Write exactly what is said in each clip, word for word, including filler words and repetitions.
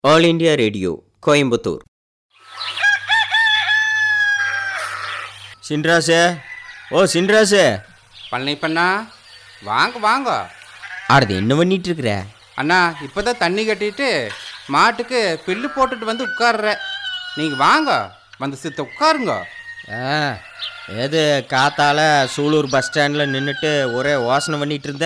All India radio Coimbatore. சின்ராசே, ஓ சின்ராசே. பழனிப்பண்ணா, வாங்க வாங்க. ஆடுது என்ன பண்ணிட்டு இருக்கிற? அண்ணா, இப்போதான் தண்ணி கட்டிட்டு மாட்டுக்கு பில்லு போட்டுட்டு வந்து உட்கார்ற. நீங்கள் வாங்க, வந்து சித்த உட்காருங்க. ஆ, ஏது காத்தால சூலூர் பஸ் ஸ்டாண்டில் நின்றுட்டு ஒரே யோசனை பண்ணிட்டு இருந்த?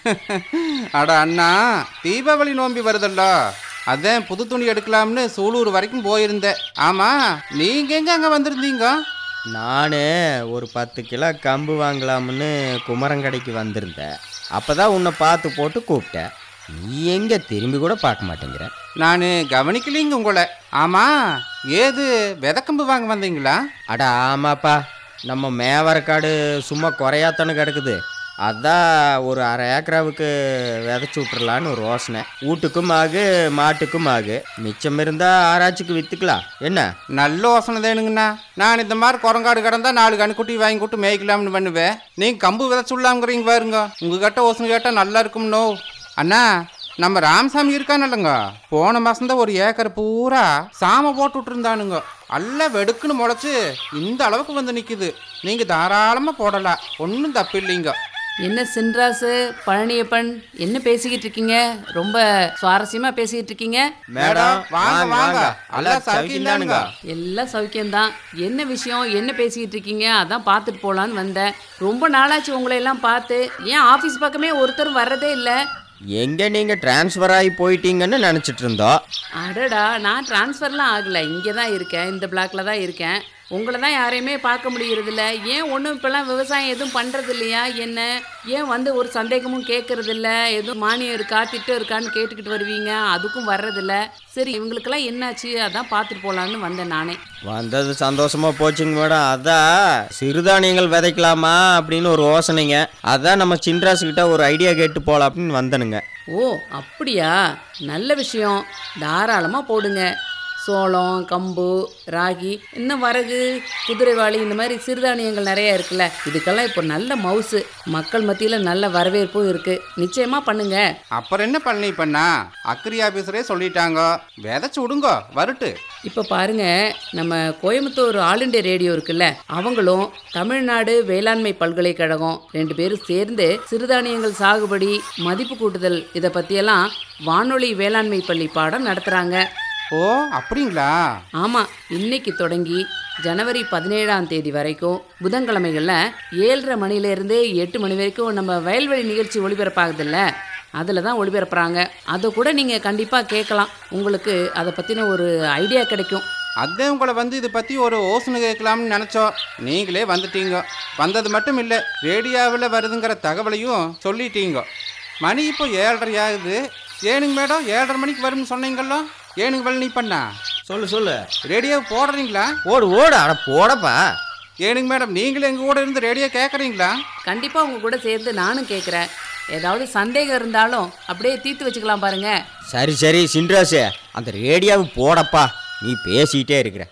அட அண்ணா, தீபாவளி நோம்பி வருதல்ல, அதான் புது துணி எடுக்கலாம்னு சூலூர் வரைக்கும் போயிருந்தேன். ஆமாம், நீங்கள் எங்கே அங்கே வந்திருந்தீங்க? நான் ஒரு பத்து கிலோ கம்பு வாங்கலாம்னு குமரங்கடைக்கு வந்திருந்தேன். அப்போ தான் உன்னை பார்த்து போட்டு கூப்பிட்டேன். நீ எங்கே திரும்பி கூட பார்க்க மாட்டேங்கிற. நான் கவனிக்கலிங்க உங்களை. ஆமாம், ஏது விதக்கம்பு வாங்க வந்தீங்களா? அட ஆமாப்பா, நம்ம மேவரக்காடு சும்மா குறையாத்தானு கிடக்குது. அதான் ஒரு அரை ஏக்கராவுக்கு விதைச்சி விட்டுறலான்னு ஒரு யோசனை. வீட்டுக்கும் ஆகு, மாட்டுக்கும் ஆகு. மிச்சம் இருந்தால் ஆராய்ச்சிக்கு விற்றுக்கலாம். என்ன நல்ல யோசனை தேனுங்கண்ணா. நான் இந்த மாதிரி குரங்காடு கிடந்தா நாலு கண்ணுக்குட்டி வாங்கி கூட்டு மேய்க்கலாம்னு பண்ணுவேன். நீங்கள் கம்பு விதைச்சுடலாம்ங்கிறீங்க பாருங்க. உங்கள் கிட்ட யோசனை கேட்டால் நல்லா இருக்கும்னோ. அண்ணா, நம்ம ராமசாமி இருக்கானல்லங்க, போன மாதம்தான் ஒரு ஏக்கர் பூரா சாம போட்டு விட்டுருந்தானுங்க. எல்லாம் வெடுக்குன்னு முளைச்சி இந்த அளவுக்கு வந்து நிற்குது. நீங்கள் தாராளமாக போடலாம், ஒன்றும் தப்பு இல்லைங்க. என்ன சின்ராசு, பழனியப்பன், என்ன பேசிக்கிட்டு இருக்கீங்க? ரொம்ப சுவாரஸ்யமா பேசிக்கிட்டு இருக்கீங்க. மேடம் வாங்க வாங்க, எல்லாம் சௌக்கியம்தானுங்க? எல்லாம் சௌக்கியம்தான். என்ன விஷயம், என்ன பேசிக்கிட்டு இருக்கீங்க? அதான் பார்த்துட்டு போகலான்னு வந்தேன். ரொம்ப நாளாச்சு உங்களை எல்லாம் பார்த்து. ஏன் ஆஃபீஸ் பக்கமே ஒருத்தரும் வர்றதே இல்லை? எங்கே நீங்கள் டிரான்ஸ்ஃபர் ஆகி போயிட்டீங்கன்னு நினச்சிட்டு இருந்தோம். அடடா, நான் டிரான்ஸ்ஃபர்லாம் ஆகலை, இங்கே தான் இருக்கேன், இந்த பிளாக்ல தான் இருக்கேன். உங்களை தான் யாரையுமே பார்க்க முடியறதில்ல. ஏன் ஒன்றும் இப்போல்லாம் விவசாயம் எதுவும் பண்ணுறது இல்லையா என்ன? ஏன் வந்து ஒரு சந்தேகமும் கேட்கறதில்ல? எதுவும் மானியம் இருக்கா, திட்டம் இருக்கான்னு கேட்டுக்கிட்டு வருவீங்க, அதுக்கும் வர்றதில்ல. சரி, இவங்களுக்கெல்லாம் என்னாச்சு, அதான் பார்த்துட்டு போகலான்னு வந்தேன் நானே. வந்தது சந்தோஷமாக போச்சுங்க மேடம். அதான் சிறுதானியங்கள் விதைக்கலாமா அப்படின்னு ஒரு யோசனைங்க. அதான் நம்ம சின்ராசுக்கிட்ட ஒரு ஐடியா கேட்டு போகலாம் அப்படின்னு வந்தனுங்க. ஓ அப்படியா, நல்ல விஷயம். தாராளமாக போடுங்க. சோளம், கம்பு, ராகி, இன்னும் வரகு, குதிரைவாளி, இந்த மாதிரி சிறுதானியங்கள் நிறைய இருக்குல்ல. இதுக்கெல்லாம் இப்போ நல்ல மவுசு, மக்கள் மத்தியில் நல்ல வரவேற்பும் இருக்குது. நிச்சயமாக பண்ணுங்க. அப்புறம் என்ன பண்ணி பண்ணா, அக்ரி ஆஃபீஸரே சொல்லிட்டாங்க, விதைச்சு விடுங்க வருட்டு. இப்போ பாருங்க, நம்ம கோயம்புத்தூர் ஆல் இண்டியா ரேடியோ இருக்குல்ல, அவங்களும் தமிழ்நாடு வேளாண்மை பல்கலைக்கழகம் ரெண்டு பேரும் சேர்ந்து சிறுதானியங்கள் சாகுபடி, மதிப்பு கூட்டுதல், இதை பற்றியெல்லாம் வானொலி வேளாண்மை பள்ளி பாடம் நடத்துகிறாங்க. ஓ அப்படிங்களா? ஆமாம், இன்னைக்கு தொடங்கி ஜனவரி பதினேழாம் தேதி வரைக்கும் புதன்கிழமைகளில் ஏழரை மணிலேருந்து எட்டு மணி வரைக்கும் நம்ம வயல்வெளி நிகழ்ச்சி ஒளிபரப்பாகுதில்ல, அதில் தான் ஒளிபரப்புகிறாங்க. அதை கூட நீங்கள் கண்டிப்பாக கேட்கலாம். உங்களுக்கு அதை பற்றின ஒரு ஐடியா கிடைக்கும். அதே உங்களை வந்து இதை பற்றி ஒரு யோசனை கேட்கலாம்னு நினச்சோம். நீங்களே வந்துட்டீங்க. வந்தது மட்டும் இல்லை, ரேடியோவில் வருதுங்கிற தகவலையும் சொல்லிட்டீங்க. மணி இப்போ ஏழரை ஆகுது. ஏனுங்க மேடம், ஏழரை மணிக்கு வரும்னு சொன்னீங்களோ? ஏனுங்க வெள்ளி பண்ணா? சொல்லு சொல்லு. ரேடியோ போடுறீங்களா? ஓடு ஓடு, அட போடப்பா. ஏனுங்க மேடம், நீங்களும் எங்கள் கூட இருந்து ரேடியோ கேட்குறீங்களா? கண்டிப்பாக உங்கள் கூட சேர்ந்து நானும் கேட்குறேன். ஏதாவது சந்தேகம் இருந்தாலும் அப்படியே தீர்த்து வச்சுக்கலாம் பாருங்க. சரி சரி சின்ராசே, அந்த ரேடியோவை போடப்பா, நீ பேசிக்கிட்டே இருக்கிற.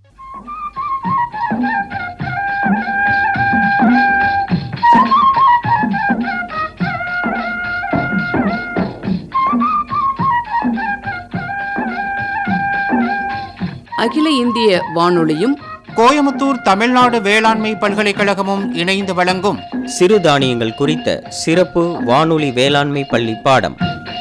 அகில இந்திய வானொலியும் கோயம்புத்தூர் தமிழ்நாடு வேளாண்மை பல்கலைக்கழகமும் இணைந்து வழங்கும் சிறுதானியங்கள் குறித்த சிறப்பு வானொலி வேளாண்மை பள்ளி பாடம்.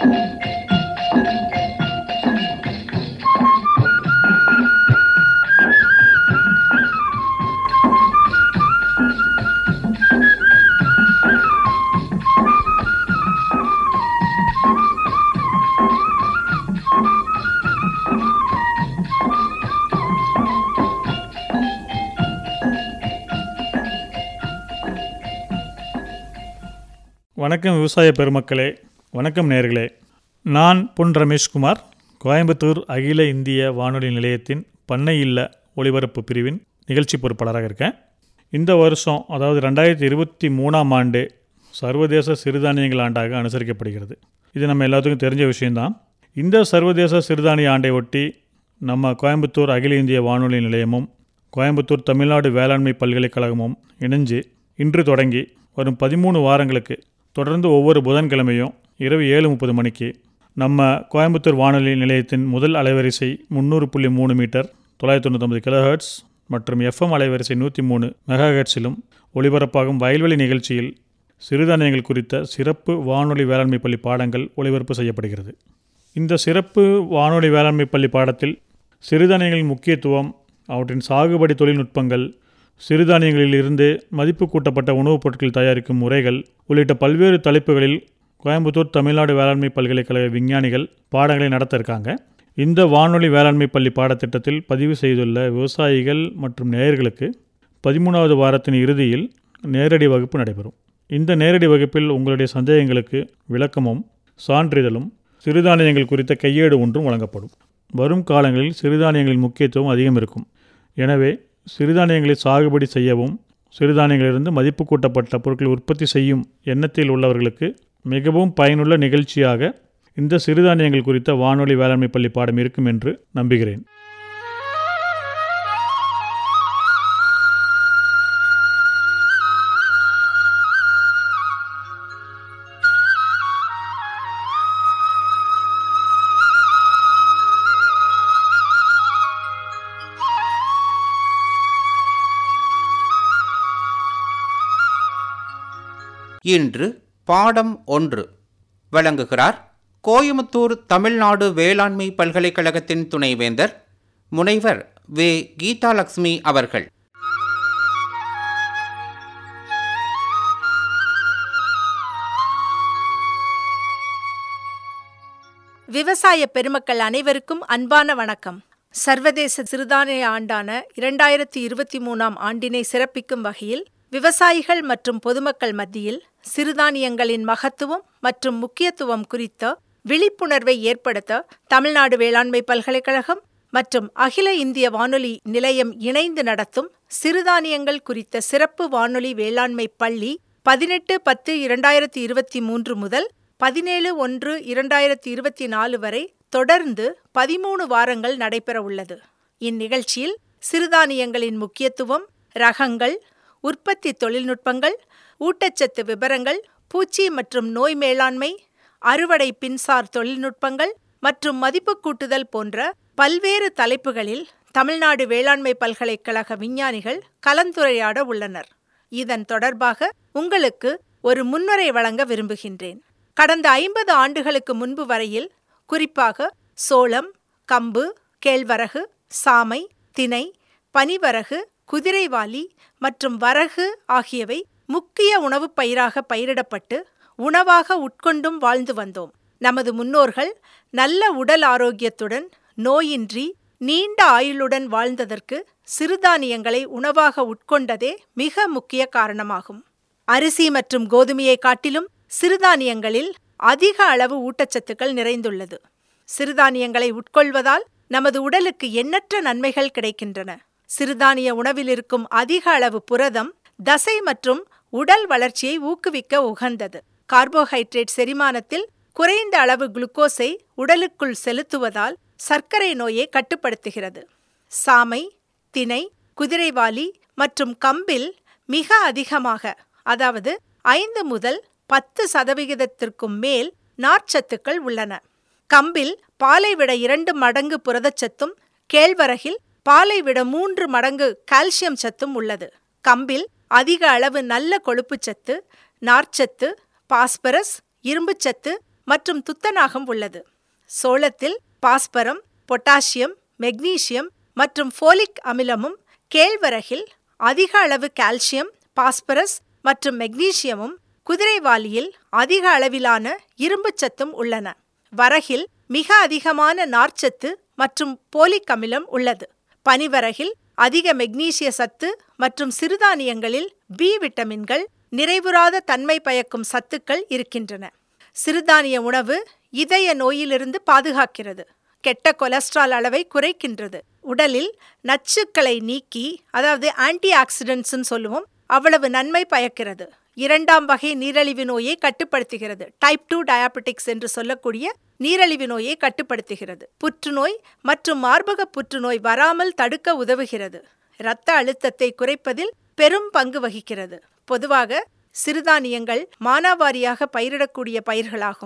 வணக்கம் விவசாய பெருமக்களே, வணக்கம் நேயர்களே. நான் பொன் ரமேஷ்குமார், கோயம்புத்தூர் அகில இந்திய வானொலி நிலையத்தின் பண்ணை இல்ல ஒளிபரப்பு பிரிவின் நிகழ்ச்சி பொறுப்பாளராக இருக்கேன். இந்த வருஷம், அதாவது ரெண்டாயிரத்தி இருபத்தி மூணாம் ஆண்டு சர்வதேச சிறுதானியங்கள் ஆண்டாக அனுசரிக்கப்படுகிறது. இது நம்ம எல்லாத்துக்கும் தெரிஞ்ச விஷயம்தான். இந்த சர்வதேச சிறுதானிய ஆண்டை ஒட்டி நம்ம கோயம்புத்தூர் அகில இந்திய வானொலி நிலையமும் கோயம்புத்தூர் தமிழ்நாடு வேளாண்மை பல்கலைக்கழகமும் இணைஞ்சு இன்று தொடங்கி வரும் பதிமூணு வாரங்களுக்கு தொடர்ந்து ஒவ்வொரு புதன்கிழமையும் இரவு ஏழு முப்பது மணிக்கு நம்ம கோயம்புத்தூர் வானொலி நிலையத்தின் முதல் அலைவரிசை முந்நூறு புள்ளி மூணு மீட்டர் தொள்ளாயிரத்தி தொண்ணூத்தொம்பது கிலோஹெர்ட்ஸ் மற்றும் எஃப்எம் அலைவரிசை நூற்றி மூணு மெகாஹெர்ட்ஸிலும் ஒளிபரப்பாகும் வயல்வெளி நிகழ்ச்சியில் சிறுதானியங்கள் குறித்த சிறப்பு வானொலி வேளாண்மை பள்ளி பாடங்கள் ஒளிபரப்பு செய்யப்படுகிறது. இந்த சிறப்பு வானொலி வேளாண்மை பள்ளி பாடத்தில் சிறுதானியங்களின் முக்கியத்துவம், அவற்றின் சாகுபடி தொழில்நுட்பங்கள், சிறுதானியங்களில் இருந்து மதிப்பு கூட்டப்பட்ட உணவுப் பொருட்கள் தயாரிக்கும் முறைகள் உள்ளிட்ட பல்வேறு தலைப்புகளில் கோயம்புத்தூர் தமிழ்நாடு வேளாண்மை பல்கலைக்கழக விஞ்ஞானிகள் பாடங்களை நடத்த இருக்காங்க. இந்த வானொலி வேளாண்மை பள்ளி பாடத்திட்டத்தில் பதிவு செய்துள்ள விவசாயிகள் மற்றும் நேயர்களுக்கு பதிமூணாவது வாரத்தின் இறுதியில் நேரடி வகுப்பு நடைபெறும். இந்த நேரடி வகுப்பில் உங்களுடைய சந்தேகங்களுக்கு விளக்கமும் சான்றிதழும் சிறுதானியங்கள் குறித்த கையேடு ஒன்றும் வழங்கப்படும். வரும் காலங்களில் சிறுதானியங்களின் முக்கியத்துவம் அதிகம் இருக்கும். எனவே சிறுதானியங்களை சாகுபடி செய்யவும் சிறுதானியங்களிலிருந்து மதிப்பு கூட்டப்பட்ட பொருட்களை உற்பத்தி செய்யும் எண்ணத்தில் உள்ளவர்களுக்கு மிகவும் பயனுள்ள நிகழ்ச்சியாக இந்த சிறுதானியங்கள் குறித்த வானொலி வேளாண்மை பள்ளி பாடம் இருக்கும் என்று நம்புகிறேன். இன்று பாடம் ஒன்று வழங்குகிறார் கோயமுத்தூர் தமிழ்நாடு வேளாண்மை பல்கலைக்கழகத்தின் துணைவேந்தர் முனைவர் வே கீதாலட்சுமி அவர்கள். விவசாய பெருமக்கள் அனைவருக்கும் அன்பான வணக்கம். சர்வதேச சிறுதானிய ஆண்டான இரண்டாயிரத்தி இருபத்தி மூணாம் ஆண்டினை சிறப்பிக்கும் வகையில் விவசாயிகள் மற்றும் பொதுமக்கள் மத்தியில் சிறுதானியங்களின் மகத்துவம் மற்றும் முக்கியத்துவம் குறித்த விழிப்புணர்வை ஏற்படுத்த தமிழ்நாடு வேளாண்மை பல்கலைக்கழகம் மற்றும் அகில இந்திய வானொலி நிலையம் இணைந்து நடத்தும் சிறுதானியங்கள் குறித்த சிறப்பு வானொலி வேளாண்மை பள்ளி பதினெட்டு பத்து இரண்டாயிரத்தி இருபத்தி மூன்று முதல் பதினேழு ஒன்று இரண்டாயிரத்தி இருபத்தி நாலு வரை தொடர்ந்து பதிமூணு வாரங்கள் நடைபெற உள்ளது. இந்நிகழ்ச்சியில் சிறுதானியங்களின் முக்கியத்துவம், ரகங்கள், உற்பத்தி தொழில்நுட்பங்கள், ஊட்டச்சத்து விபரங்கள், பூச்சி மற்றும் நோய் மேலாண்மை, அறுவடை பின்சார் தொழில்நுட்பங்கள் மற்றும் மதிப்பு கூட்டுதல் போன்ற பல்வேறு தலைப்புகளில் தமிழ்நாடு வேளாண்மை பல்கலைக்கழக விஞ்ஞானிகள் கலந்துரையாட உள்ளனர். இதன் தொடர்பாக உங்களுக்கு ஒரு முன்னுரை வழங்க விரும்புகின்றேன். கடந்த ஐம்பது ஆண்டுகளுக்கு முன்பு வரையில் குறிப்பாக சோளம், கம்பு, கேழ்வரகு, சாமை, தினை, பனிவரகு, குதிரைவாலி மற்றும் வரகு ஆகியவை முக்கிய உணவுப் பயிராக பயிரிடப்பட்டு உணவாக உட்கொண்டும் வாழ்ந்து வந்தோம். நமது முன்னோர்கள் நல்ல உடல் ஆரோக்கியத்துடன் நோயின்றி நீண்ட ஆயுளுடன் வாழ்ந்ததற்கு சிறுதானியங்களை உணவாக உட்கொண்டதே மிக முக்கிய காரணமாகும். அரிசி மற்றும் கோதுமையை காட்டிலும் சிறுதானியங்களில் அதிக அளவு ஊட்டச்சத்துக்கள் நிறைந்துள்ளது. சிறுதானியங்களை உட்கொள்வதால் நமது உடலுக்கு எண்ணற்ற நன்மைகள் கிடைக்கின்றன. சிறுதானிய உணவில் இருக்கும் அதிக அளவு புரதம் தசை மற்றும் உடல் வளர்ச்சியை ஊக்குவிக்க உகந்தது. கார்போஹைட்ரேட் செரிமானத்தில் குறைந்த அளவு குளுக்கோஸை உடலுக்குள் செலுத்துவதால் சர்க்கரை நோயை கட்டுப்படுத்துகிறது. சாமை, தினை, குதிரைவாலி மற்றும் கம்பில் மிக அதிகமாக, அதாவது ஐந்து முதல் பத்து சதவிகிதத்திற்கும் மேல் நார்ச்சத்துக்கள் உள்ளன. கம்பில் பாலை விட இரண்டு மடங்கு புரதச்சத்தும், கேழ்வரகில் பாலை விட மூன்று மடங்கு கால்சியம் சத்தும் உள்ளது. கம்பில் அதிக அளவு நல்ல கொழுப்புச்சத்து, நார்ச்சத்து, பாஸ்பரஸ், இரும்புச்சத்து மற்றும் துத்தநாகம் உள்ளது. சோளத்தில் பாஸ்பரம், பொட்டாசியம், மெக்னீசியம் மற்றும் ஃபோலிக் அமிலமும், கேழ்வரகில் அதிக அளவு கால்சியம், பாஸ்பரஸ் மற்றும் மெக்னீசியமும், குதிரைவாலியில் அதிக அளவிலான இரும்புச்சத்தும் உள்ளன. வரகில் மிக அதிகமான நார்ச்சத்து மற்றும் போலிக் அமிலம் உள்ளது. பனிவரகில் அதிக மெக்னீசிய சத்து மற்றும் சிறுதானியங்களில் பி விட்டமின்கள், நிறைவுறாத தன்மை பயக்கும் சத்துக்கள் இருக்கின்றன. சிறுதானிய உணவு இதய நோயிலிருந்து பாதுகாக்கிறது, கெட்ட கொலஸ்ட்ரால் அளவை குறைக்கின்றது, உடலில் நச்சுக்களை நீக்கி, அதாவது ஆன்டி ஆக்சிடென்ட்ஸ்ன்னு சொல்லுவோம், அவ்வளவு நன்மை பயக்கிறது. இரண்டாம் வகை நீரிழிவு நோயை கட்டுப்படுத்துகிறது. டைப் டூ டயாபெட்டிக்ஸ் என்று சொல்லக்கூடிய நீரிழிவு நோயை கட்டுப்படுத்துகிறது. புற்றுநோய் மற்றும் மார்பக புற்றுநோய் வராமல் தடுக்க உதவுகிறது. இரத்த அழுத்தத்தை குறைப்பதில் பெரும் பங்கு வகிக்கிறது. பொதுவாக சிறுதானியங்கள் மானாவாரியாக பயிரிடக்கூடிய பயிர்களாகும்.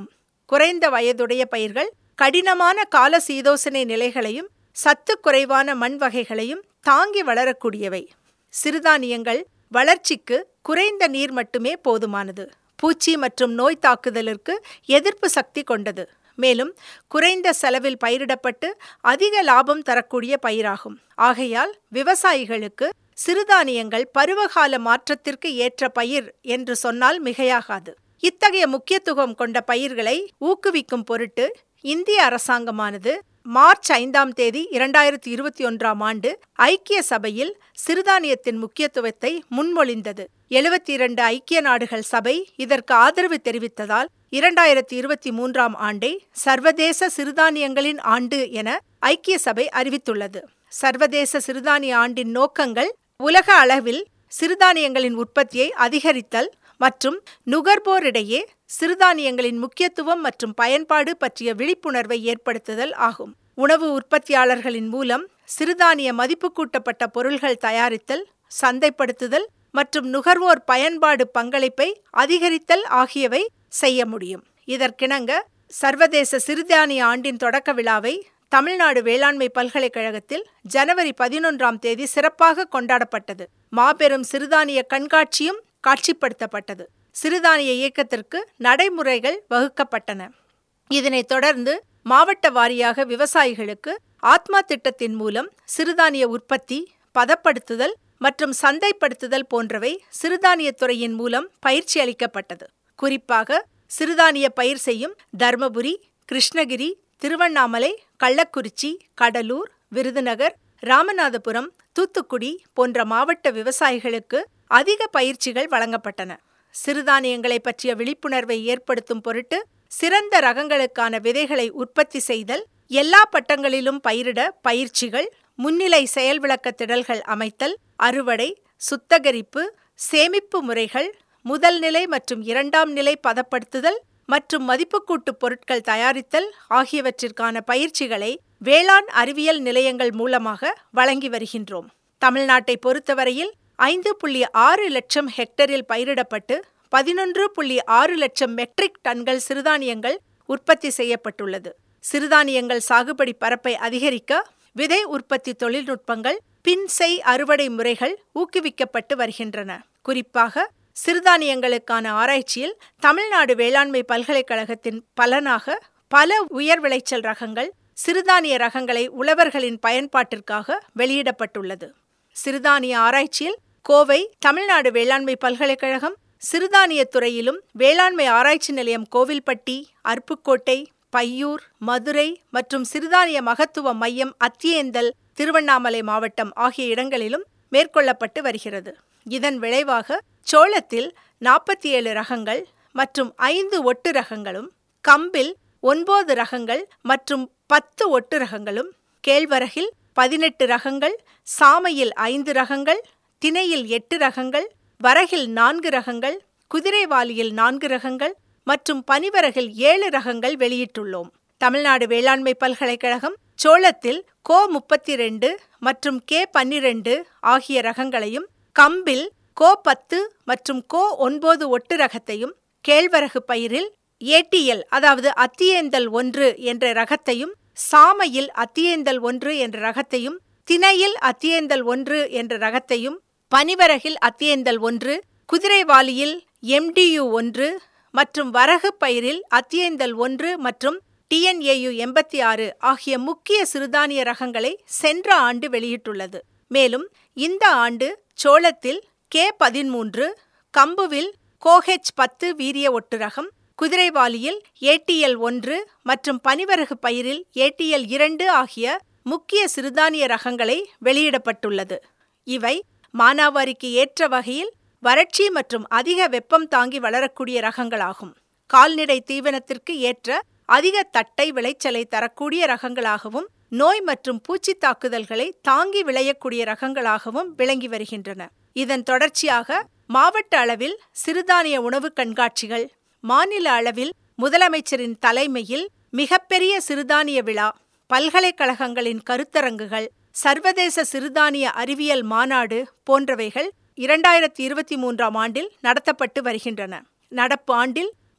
குறைந்த வயதுடைய பயிர்கள் கடினமான கால சீதோசனை நிலைகளையும் சத்து குறைவான மண் வகைகளையும் தாங்கி வளரக்கூடியவை. சிறுதானியங்கள் வளர்ச்சிக்கு குறைந்த நீர் மட்டுமே போதுமானது. பூச்சி மற்றும் நோய் தாக்குதலிற்கு எதிர்ப்பு சக்தி கொண்டது. மேலும் குறைந்த செலவில் பயிரிடப்பட்டு அதிக லாபம் தரக்கூடிய பயிராகும். ஆகையால் விவசாயிகளுக்கு சிறுதானியங்கள் பருவகால மாற்றத்திற்கு ஏற்ற பயிர் என்று சொன்னால் மிகையாகாது. இத்தகைய முக்கியத்துவம் கொண்ட பயிர்களை ஊக்குவிக்கும் பொருட்டு இந்திய அரசாங்கமானது மார்ச் ஐந்தாம் தேதி இரண்டாயிரத்தி இருபத்தி ஒன்றாம் ஆண்டு ஐக்கிய சபையில் சிறுதானியத்தின் முக்கியத்துவத்தை முன்மொழிந்தது. எழுபத்தி இரண்டு ஐக்கிய நாடுகள் சபை இதற்கு ஆதரவு தெரிவித்ததால் இரண்டாயிரத்தி இருபத்தி மூன்றாம் ஆண்டை சர்வதேச சிறுதானியங்களின் ஆண்டு என ஐக்கிய சபை அறிவித்துள்ளது. சர்வதேச சிறுதானிய ஆண்டின் நோக்கங்கள் உலக அளவில் சிறுதானியங்களின் உற்பத்தியை அதிகரித்தல் மற்றும் நுகர்வோரிடையே சிறுதானியங்களின் முக்கியத்துவம் மற்றும் பயன்பாடு பற்றிய விழிப்புணர்வை ஏற்படுத்துதல் ஆகும். உணவு உற்பத்தியாளர்களின் மூலம் சிறுதானிய மதிப்பு கூட்டப்பட்ட பொருள்கள் தயாரித்தல், சந்தைப்படுத்துதல் மற்றும் நுகர்வோர் பயன்பாடு பங்களிப்பை அதிகரித்தல் ஆகியவை செய்ய முடியும். இதற்கிணங்க சர்வதேச சிறுதானிய ஆண்டின் தொடக்க விழாவை தமிழ்நாடு வேளாண்மை பல்கலைக்கழகத்தில் ஜனவரி பதினொன்றாம் தேதி சிறப்பாக கொண்டாடப்பட்டது. மாபெரும் சிறுதானிய கண்காட்சியும் காட்சிப்படுத்தப்பட்டது. சிறுதானிய இயக்கத்திற்கு நடைமுறைகள் வகுக்கப்பட்டன. இதனைத் தொடர்ந்து மாவட்ட வாரியாக விவசாயிகளுக்கு ஆத்மா திட்டத்தின் மூலம் சிறுதானிய உற்பத்தி, பதப்படுத்துதல் மற்றும் சந்தைப்படுத்துதல் போன்றவை சிறுதானியத் துறையின் மூலம் பயிற்சி அளிக்கப்பட்டது. குறிப்பாக சிறுதானிய பயிர் செய்யும் தர்மபுரி, கிருஷ்ணகிரி, திருவண்ணாமலை, கள்ளக்குறிச்சி, கடலூர், விருதுநகர், ராமநாதபுரம், தூத்துக்குடி போன்ற மாவட்ட விவசாயிகளுக்கு அதிக பயிற்சிகள் வழங்கப்பட்டன. சிறுதானியங்களை பற்றிய விழிப்புணர்வை ஏற்படுத்தும் பொருட்டு சிறந்த ரகங்களுக்கான விதைகளை உற்பத்தி செய்தல், எல்லா பட்டங்களிலும் பயிரிட பயிற்சிகள், முன்னிலை செயல் விளக்க திடல்கள் அமைத்தல், அறுவடை, சுத்தகரிப்பு, சேமிப்பு முறைகள், முதல் நிலை மற்றும் இரண்டாம் நிலை பதப்படுத்துதல் மற்றும் மதிப்புக்கூட்டு பொருட்கள் தயாரித்தல் ஆகியவற்றிற்கான பயிற்சிகளை வேளாண் அறிவியல் நிலையங்கள் மூலமாக வழங்கி வருகின்றோம். தமிழ்நாட்டை பொறுத்தவரையில் ஐந்து புள்ளி ஆறு லட்சம் ஹெக்டரில் பயிரிடப்பட்டு பதினொன்று புள்ளி ஆறு லட்சம் மெட்ரிக் டன்கள் சிறுதானியங்கள் உற்பத்தி செய்யப்பட்டுள்ளது. சிறுதானியங்கள் சாகுபடி பரப்பை அதிகரிக்க விதை உற்பத்தி தொழில்நுட்பங்கள், பின்செய் அறுவடை முறைகள் ஊக்குவிக்கப்பட்டு வருகின்றன. குறிப்பாக சிறுதானியங்களுக்கான ஆராய்ச்சியில் தமிழ்நாடு வேளாண்மை பல்கலைக்கழகத்தின் பலனாக பல உயர் விளைச்சல் ரகங்கள், சிறுதானிய ரகங்களை உழவர்களின் பயன்பாட்டிற்காக வெளியிடப்பட்டுள்ளது. சிறுதானிய ஆராய்ச்சியில் கோவை தமிழ்நாடு வேளாண்மை பல்கலைக்கழகம், சிறுதானிய துறையிலும் வேளாண்மை ஆராய்ச்சி நிலையம் கோவில்பட்டி, அருப்புக்கோட்டை, பையூர், மதுரை மற்றும் சிறுதானிய மகத்துவ மையம் அத்தியேந்தல், திருவண்ணாமலை மாவட்டம் ஆகிய இடங்களிலும் மேற்கொள்ளப்பட்டு வருகிறது. இதன் விளைவாக சோளத்தில் நாற்பத்தி ஏழு ரகங்கள் மற்றும் ஐந்து ஒட்டு ரகங்களும், கம்பில் ஒன்பது ரகங்கள் மற்றும் பத்து ஒட்டு ரகங்களும், கேழ்வரகில் பதினெட்டு ரகங்கள், சாமையில் ஐந்து ரகங்கள், திணையில் எட்டு ரகங்கள், வரகில் நான்கு ரகங்கள், குதிரைவாலியில் நான்கு ரகங்கள் மற்றும் பனிவரகில் ஏழு ரகங்கள் வெளியிட்டுள்ளோம். தமிழ்நாடு வேளாண்மை பல்கலைக்கழகம் சோளத்தில் கோ முப்பத்தி ரெண்டு மற்றும் கே பன்னிரண்டு ஆகிய ரகங்களையும், கம்பில் கோ பத்து மற்றும் கோ ஒன்பது ஒட்டு ரகத்தையும், கேழ்வரகு பயிரில் ஏடிஎல் அதாவது அத்தியேந்தல் ஒன்று என்ற ரகத்தையும், சாமையில் அத்தியேந்தல் ஒன்று என்ற ரகத்தையும், திணையில் அத்தியேந்தல் ஒன்று என்ற ரகத்தையும், பனிவரகில் அத்தியேந்தல் ஒன்று, குதிரைவாலியில் எம்டியு ஒன்று மற்றும் வரகு பயிரில் அத்தியேந்தல் ஒன்று மற்றும் டிஎன்ஏயு எண்பத்தி ஆறு ஆகிய முக்கிய சிறுதானிய ரகங்களை சென்ற ஆண்டு வெளியிட்டுள்ளது. மேலும் இந்த ஆண்டு சோளத்தில் கே பதிமூன்று, கம்புவில் கோஹெச் பத்து வீரிய ஒட்டு ரகம், குதிரைவாலியில் ஏடிஎல் ஒன்று மற்றும் பனிவரகு பயிரில் ஏடிஎல் இரண்டு ஆகிய முக்கிய சிறுதானிய ரகங்களை வெளியிடப்பட்டுள்ளது. இவை மானாவாரிக்கு ஏற்ற வகையில் வறட்சி மற்றும் அதிக வெப்பம் தாங்கி வளரக்கூடிய ரகங்களாகும். கால்நடை தீவனத்திற்கு ஏற்ற அதிக தட்டை விளைச்சலை தரக்கூடிய ரகங்களாகவும், நோய் மற்றும் பூச்சி தாக்குதல்களை தாங்கி விளையக்கூடிய ரகங்களாகவும் விளங்கி வருகின்றன. இதன் தொடர்ச்சியாக மாவட்ட அளவில் சிறுதானிய உணவு கண்காட்சிகள், மாநில அளவில் முதலமைச்சரின் தலைமையில் மிகப்பெரிய சிறுதானிய விழா, பல்கலைக்கழகங்களின் கருத்தரங்குகள், சர்வதேச சிறுதானிய அறிவியல் மாநாடு போன்றவைகள் இரண்டாயிரத்தி இருபத்தி மூன்றாம் ஆண்டில் நடத்தப்பட்டு வருகின்றன. நடப்பு ஆண்டில்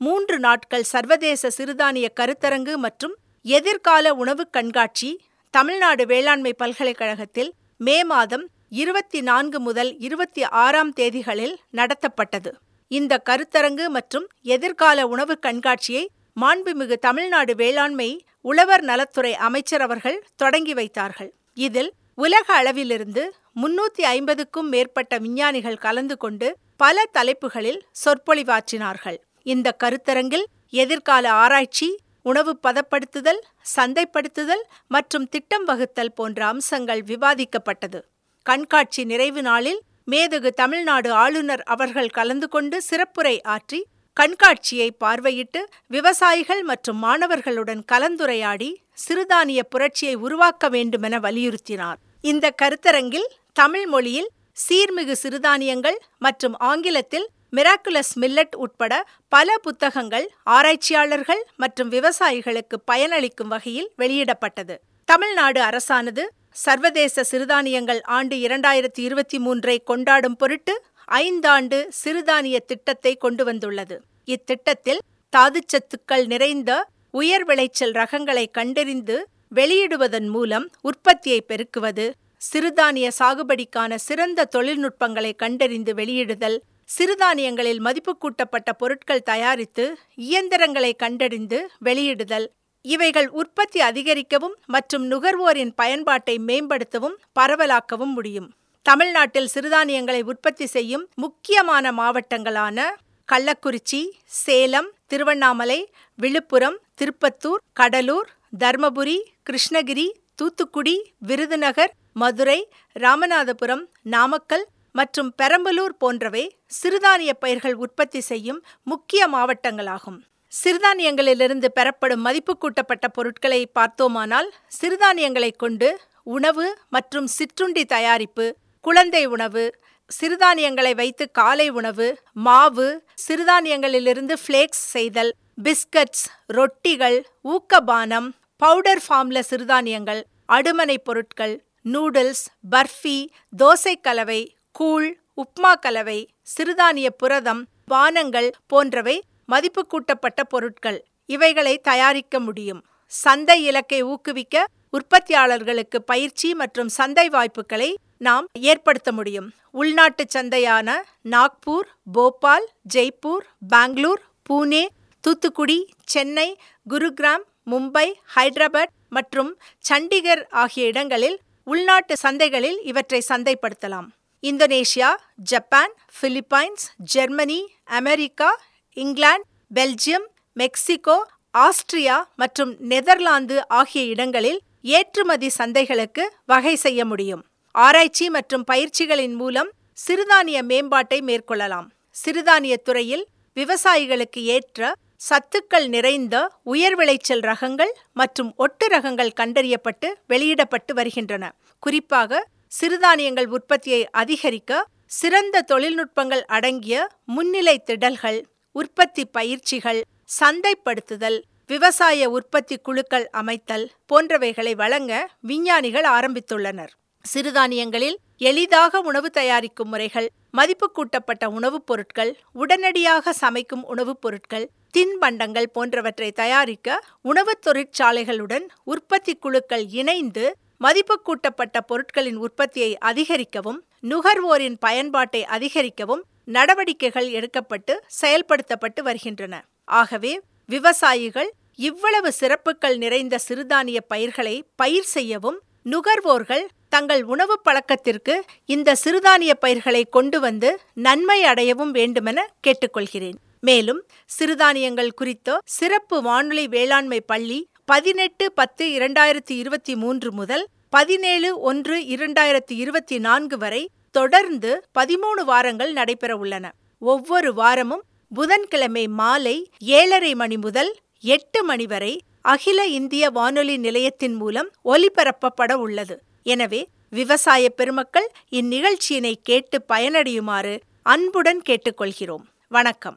மூன்று நாட்கள் சர்வதேச சிறுதானிய கருத்தரங்கு மற்றும் எதிர்கால உணவு கண்காட்சி தமிழ்நாடு வேளாண்மை பல்கலைக்கழகத்தில் மே மாதம் இருபத்தி நான்கு முதல் இருபத்தி ஆறாம் தேதிகளில் நடத்தப்பட்டது. இந்த கருத்தரங்கு மற்றும் எதிர்கால உணவு கண்காட்சியை மாண்புமிகு தமிழ்நாடு வேளாண்மை உழவர் நலத்துறை அமைச்சர் அவர்கள் தொடங்கி வைத்தார்கள். இதில் உலக அளவிலிருந்து முன்னூத்தி ஐம்பதுக்கும் மேற்பட்ட விஞ்ஞானிகள் கலந்து கொண்டு பல தலைப்புகளில் சொற்பொழிவாற்றினார்கள். இந்த கருத்தரங்கில் எதிர்கால ஆராய்ச்சி, உணவு பதப்படுத்துதல், சந்தைப்படுத்துதல் மற்றும் திட்டம் வகுத்தல் போன்ற அம்சங்கள் விவாதிக்கப்பட்டது. கண்காட்சி நிறைவு நாளில் மேதகு தமிழ்நாடு ஆளுநர் அவர்கள் கலந்து கொண்டு சிறப்புரை ஆற்றி கண்காட்சியை பார்வையிட்டு விவசாயிகள் மற்றும் மாணவர்களுடன் கலந்துரையாடி சிறுதானிய புரட்சியை உருவாக்க வேண்டுமென வலியுறுத்தினார். இந்த கருத்தரங்கில் தமிழ் மொழியில் சீர்மிகு சிறுதானியங்கள் மற்றும் ஆங்கிலத்தில் மிராக்குலஸ் மில்லட் உட்பட பல புத்தகங்கள் ஆராய்ச்சியாளர்கள் மற்றும் விவசாயிகளுக்கு பயனளிக்கும் வகையில் வெளியிடப்பட்டது. தமிழ்நாடு அரசானது சர்வதேச சிறுதானியங்கள் ஆண்டு இரண்டாயிரத்தி இருபத்தி மூன்றை கொண்டாடும் பொருட்டு ஐந்தாண்டு சிறுதானிய திட்டத்தை கொண்டு வந்துள்ளது. இத்திட்டத்தில் தாதுச்சத்துக்கள் நிறைந்த உயர் விளைச்சல் ரகங்களை கண்டறிந்து வெளியிடுவதன் மூலம் உற்பத்தியை பெருக்குவது, சிறுதானிய சாகுபடிக்கான சிறந்த தொழில்நுட்பங்களை கண்டறிந்து வெளியிடுதல், சிறுதானியங்களில் மதிப்பு கூட்டப்பட்ட பொருட்கள் தயாரித்து இயந்திரங்களை கண்டறிந்து வெளியிடுதல், இவைகள் உற்பத்தி அதிகரிக்கவும் மற்றும் நுகர்வோரின் பயன்பாட்டை மேம்படுத்தவும் பரவலாக்கவும் முடியும். தமிழ்நாட்டில் சிறுதானியங்களை உற்பத்தி செய்யும் முக்கியமான மாவட்டங்களான கள்ளக்குறிச்சி, சேலம், திருவண்ணாமலை, விழுப்புரம், திருப்பத்தூர், கடலூர், தர்மபுரி, கிருஷ்ணகிரி, தூத்துக்குடி, விருதுநகர், மதுரை, ராமநாதபுரம், நாமக்கல் மற்றும் பெரம்பலூர் போன்றவை சிறுதானிய பயிர்கள் உற்பத்தி செய்யும் முக்கிய மாவட்டங்களாகும். சிறுதானியங்களிலிருந்து பெறப்படும் மதிப்பு கூட்டப்பட்ட பொருட்களை பார்த்தோமானால், சிறுதானியங்களை கொண்டு உணவு மற்றும் சிற்றுண்டி தயாரிப்பு, குழந்தை உணவு, சிறுதானியங்களை வைத்து காலை உணவு, மாவு, சிறுதானியங்களிலிருந்து ஃப்ளேக்ஸ் செய்தல், பிஸ்கட்ஸ், ரொட்டிகள், ஊக்கபானம், பவுடர் ஃபார்ம்ல சிறுதானியங்கள், அடுமனை பொருட்கள், நூடுல்ஸ், பர்ஃபி, தோசை கலவை, கூழ், உப்மா கலவை, சிறுதானிய புரதம், பானங்கள் போன்றவை மதிப்பு கூட்டப்பட்ட பொருட்கள். இவைகளை தயாரிக்க முடியும். சந்தை இலக்கை ஊக்குவிக்க உற்பத்தியாளர்களுக்கு பயிற்சி மற்றும் சந்தை வாய்ப்புகளை நாம் ஏற்படுத்த முடியும். உள்நாட்டு சந்தையான நாக்பூர், போபால், ஜெய்ப்பூர், பெங்களூர், பூனே, தூத்துக்குடி, சென்னை, குருகிராம், மும்பை, ஹைதராபாத் மற்றும் சண்டிகர் ஆகிய இடங்களில் உள்நாட்டு சந்தைகளில் இவற்றை சந்தைப்படுத்தலாம். Indonesia, Japan, Philippines, Germany, America, England, Belgium, Mexico, Austria மற்றும் நெதர்லாந்து ஆகிய இடங்களில் ஏற்றுமதி சந்தைகளுக்கு வகை செய்ய முடியும். ஆராய்ச்சி மற்றும் பயிற்சிகளின் மூலம் சிறுதானிய மேம்பாட்டை மேற்கொள்ளலாம். சிறுதானிய துறையில் விவசாயிகளுக்கு ஏற்ற சத்துக்கள் நிறைந்த உயர் விளைச்சல் ரகங்கள் மற்றும் ஒட்டு ரகங்கள் கண்டறியப்பட்டு வெளியிடப்பட்டு வருகின்றன. குறிப்பாக சிறுதானியங்கள் உற்பத்தியை அதிகரிக்க சிறந்த தொழில்நுட்பங்கள் அடங்கிய முன்னிலை திடல்கள், உற்பத்தி பயிற்சிகள், சந்தைப்படுத்துதல், விவசாய உற்பத்தி குழுக்கள் அமைத்தல் போன்றவைகளை வழங்க விஞ்ஞானிகள் ஆரம்பித்துள்ளனர். சிறுதானியங்களில் எளிதாக உணவு தயாரிக்கும் முறைகள், மதிப்பு கூட்டப்பட்ட உணவுப் பொருட்கள், உடனடியாக சமைக்கும் உணவுப் பொருட்கள், தின்பண்டங்கள் போன்றவற்றை தயாரிக்க உணவுத் தொழிற்சாலைகளுடன் உற்பத்தி குழுக்கள் இணைந்து மதிப்பு கூட்டப்பட்ட பொருட்களின் உற்பத்தியை அதிகரிக்கவும் நுகர்வோரின் பயன்பாட்டை அதிகரிக்கவும் நடவடிக்கைகள் எடுக்கப்பட்டு செயல்படுத்தப்பட்டு வருகின்றன. ஆகவே விவசாயிகள் இவ்வளவு சிறப்புகள் நிறைந்த சிறுதானிய பயிர்களை பயிர் செய்யவும், நுகர்வோர்கள் தங்கள் உணவு பழக்கத்திற்கு இந்த சிறுதானிய பயிர்களை கொண்டு வந்து நன்மை அடையவும் வேண்டுமென கேட்டுக்கொள்கிறேன். மேலும் சிறுதானியங்கள் குறித்த சிறப்பு வானொலி வேளாண்மை பள்ளி பதினெட்டு பத்து இரண்டாயிரத்தி இருபத்தி மூன்று முதல் பதினேழு ஒன்று இரண்டாயிரத்தி இருபத்தி நான்கு வரை தொடர்ந்து பதிமூணு வாரங்கள் நடைபெற உள்ளன. ஒவ்வொரு வாரமும் புதன்கிழமை மாலை ஏழரை மணி முதல் எட்டு மணி வரை அகில இந்திய வானொலி நிலையத்தின் மூலம் ஒலிபரப்பப்பட உள்ளது. எனவே விவசாய பெருமக்கள் இந்நிகழ்ச்சியினை கேட்டு பயனடையுமாறு அன்புடன் கேட்டுக்கொள்கிறோம். வணக்கம்.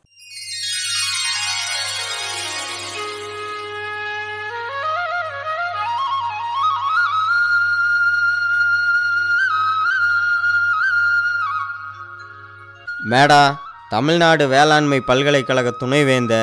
மேடா, தமிழ்நாடு வேளாண்மை பல்கலைக்கழக துணைவேந்தர்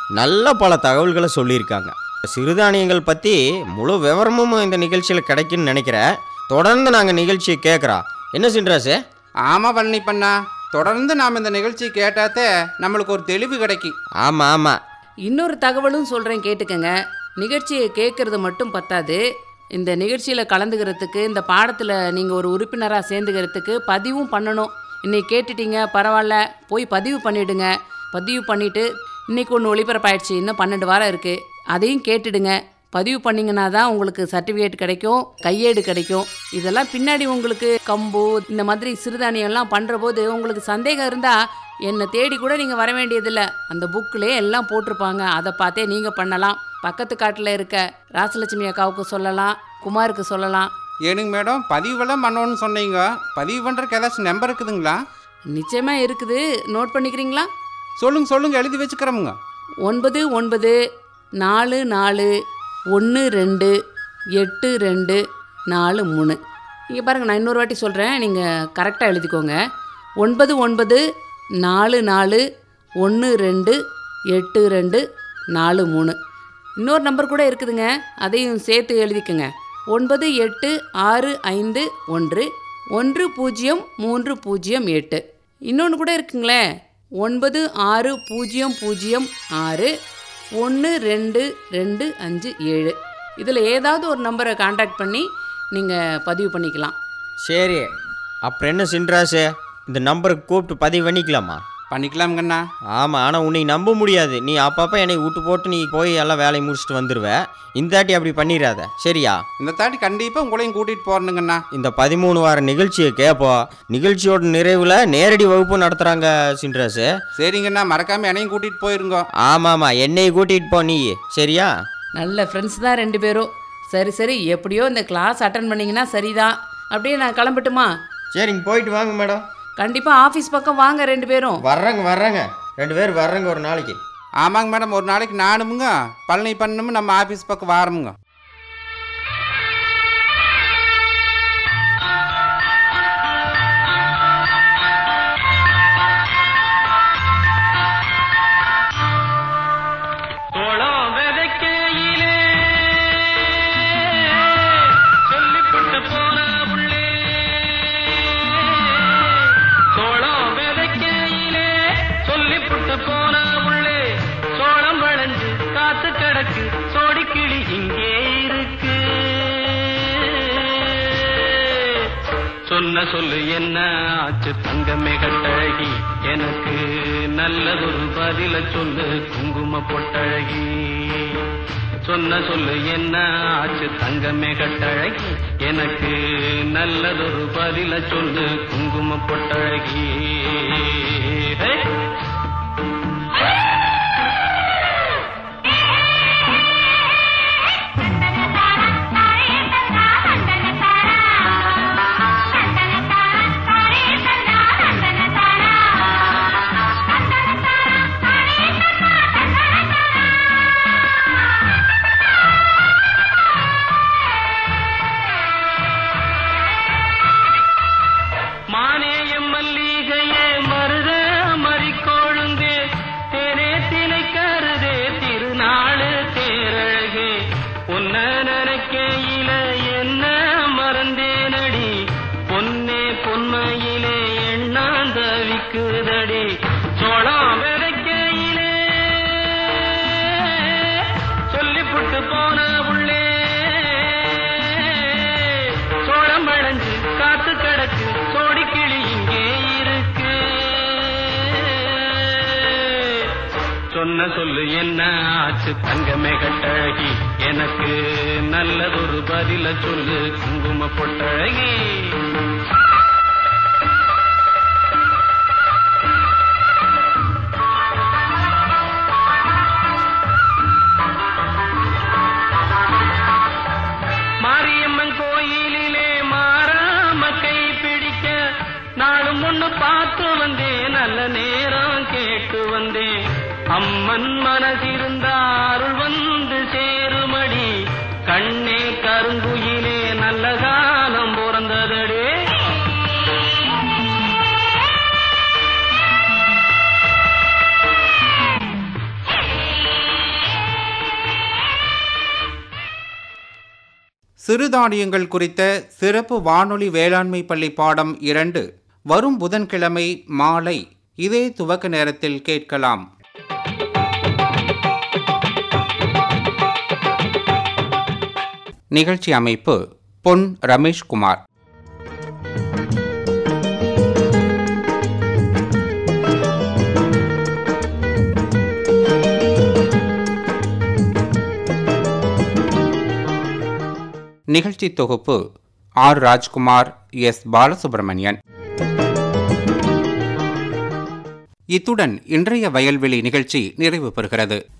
நல்ல பல தகவல்களை சொல்லியிருக்காங்க. சிறுதானியங்கள் பற்றி முழு விவரமும் இந்த நிகழ்ச்சியில் கிடைக்குன்னு நினைக்கிறேன். தொடர்ந்து நாங்கள் நிகழ்ச்சியை கேட்குறோம். என்ன சின்ராசு? ஆமாம் பழனி பண்ணா, தொடர்ந்து நாம் இந்த நிகழ்ச்சி கேட்டாத்தே நம்மளுக்கு ஒரு தெளிவு கிடைக்கும். ஆமாம் ஆமாம். இன்னொரு தகவலும் சொல்கிறேன், கேட்டுக்கங்க. நிகழ்ச்சியை கேட்குறது மட்டும் பத்தாது, இந்த நிகழ்ச்சியில் கலந்துக்கிறதுக்கு, இந்த பாடத்தில் நீங்கள் ஒரு உறுப்பினராக சேர்ந்துக்கிறதுக்கு பதிவும் பண்ணணும். இன்றைக்கி கேட்டுட்டீங்க, பரவாயில்ல, போய் பதிவு பண்ணிவிடுங்க. பதிவு பண்ணிவிட்டு இன்றைக்கி ஒன்று ஒளிபரப்பாயிடுச்சு, இன்னும் பன்னெண்டு வாரம் இருக்குது, அதையும் கேட்டுடுங்க. பதிவு பண்ணிங்கன்னா தான் உங்களுக்கு சர்டிஃபிகேட் கிடைக்கும், கையேடு கிடைக்கும். இதெல்லாம் பின்னாடி உங்களுக்கு கம்பு இந்த மாதிரி சிறுதானியம்லாம் பண்ணுற போது உங்களுக்கு சந்தேகம் இருந்தால் என்னை தேடி கூட நீங்கள் வர வேண்டியதில்லை. அந்த புக்கிலே எல்லாம் போட்டிருப்பாங்க, அதை பார்த்தே நீங்கள் பண்ணலாம். பக்கத்து காட்டில் இருக்க ராசலட்சுமி அக்காவுக்கு சொல்லலாம், குமாருக்கு சொல்லலாம். ஏனுங்க மேடம், பதிவெல்லாம் பண்ணணும்னு சொன்னீங்க, பதிவு பண்ணுறதுக்கு ஏதாச்சும் நம்பர் இருக்குதுங்களா? நிச்சயமாக இருக்குது, நோட் பண்ணிக்கிறீங்களா? சொல்லுங்க சொல்லுங்க, எழுதி வச்சுக்கிறோமுங்க. ஒன்பது ஒன்பது நாலு நாலு ஒன்று ரெண்டு எட்டு ரெண்டு நாலு மூணு. இங்கே பாருங்கள், நான் இன்னொரு வாட்டி சொல்கிறேன், நீங்கள் கரெக்டாக எழுதிக்கோங்க. ஒன்பது ஒன்பது நாலு நாலு ஒன்று ரெண்டு எட்டு ரெண்டு நாலு மூணு. இன்னொரு நம்பர் கூட இருக்குதுங்க, அதையும் சேர்த்து எழுதிக்கோங்க. ஒன்பது எட்டு ஆறு ஐந்து ஒன்று ஒன்று பூஜ்ஜியம் மூன்று பூஜ்ஜியம் எட்டு. இன்னொன்று கூட இருக்குங்களே, ஒன்பது ஆறு பூஜ்ஜியம் பூஜ்ஜியம் ஆறு ஒன்று ரெண்டு ரெண்டு அஞ்சு ஏழு. இதில் ஏதாவது ஒரு நம்பரை கான்டாக்ட் பண்ணி நீங்கள் பதிவு பண்ணிக்கலாம். சரி, அப்புறம் என்ன சின்ராசு, இந்த நம்பருக்கு கூப்பிட்டு பதிவு பண்ணிக்கலாமா? பண்ணிக்கலாம்ங்கண்ணா. ஆமாம், ஆனால் உன்னை நம்ப முடியாது. நீ அப்பப்போ என்னை விட்டு போட்டு நீ போய் எல்லாம் வேலையை முடிச்சுட்டு வந்துடுவேன். இந்த தாட்டி அப்படி பண்ணிடாத, சரியா? இந்த தாட்டி கண்டிப்பாக உங்களையும் கூட்டிகிட்டு போகிறனுங்கண்ணா. இந்த பதிமூணு வார நிகழ்ச்சியை கேட்போம். நிகழ்ச்சியோட நிறைவில் நேரடி வகுப்பு நடத்துகிறாங்க சின்ராசு. சரிங்கண்ணா, மறக்காமல் என்னையும் கூட்டிகிட்டு போயிருங்க. ஆமாம் ஆமாம், என்னையும் கூட்டிகிட்டு போ நீ, சரியா? நல்ல ஃப்ரெண்ட்ஸ் தான் ரெண்டு பேரும். சரி சரி, எப்படியோ இந்த கிளாஸ் அட்டன் பண்ணிங்கன்னா சரிதான். அப்படியே நான் கிளம்பட்டுமா? சரிங்க, போயிட்டு வாங்க மேடம். கண்டிப்பாக ஆஃபீஸ் பக்கம் வாங்க ரெண்டு பேரும். வர்றேங்க வர்றேங்க, ரெண்டு பேரும் வர்றேங்க ஒரு நாளைக்கு. ஆமாங்க மேடம், ஒரு நாளைக்கு நானுமுங்க பழனி பண்ணணும் நம்ம ஆஃபீஸ் பக்கம் வாரமுங்க. சொன்ன சொல்லு என்ன ஆச்சு தங்கமே கட்டழகி, எனக்கு நல்லதொரு பதில சொல்லு குங்கும பொட்டழகி. சொன்ன சொல்லு என்ன ஆச்சு தங்கமே கட்டழகி, எனக்கு நல்லதொரு பதில சொல்லு குங்கும பொட்டழகி. சொன்ன சொல்லு என்ன ஆச்சு தங்கமே கட்டழகி, எனக்கு நல்லதொரு பதில சொல்லு குங்கும பொட்டழகி. மாரியம்மன் கோயிலிலே மாறாம கை பிடிக்க நாளும் ஒண்ணு பார்த்து வந்தேன், நல்ல நேரம் கேட்டு வந்தேன். அம்மன் மனசிருந்தாருள் வந்து சேருமடி, கண்ணே கருங்குயிலே நல்ல காலம் பிறந்ததடே. சிறுதானியங்கள் குறித்த சிறப்பு வானொலி வேளாண்மை பள்ளி பாடம் இரண்டு வரும் புதன்கிழமை மாலை இதே துவக்க நேரத்தில் கேட்கலாம். நிகழ்ச்சி அமைப்பு பொன் ரமேஷ்குமார். நிகழ்ச்சி தொகுப்பு ஆர் ராஜ்குமார், எஸ் பாலசுப்ரமணியன். இத்துடன் இன்றைய வயல்வெளி நிகழ்ச்சி நிறைவு பெறுகிறது.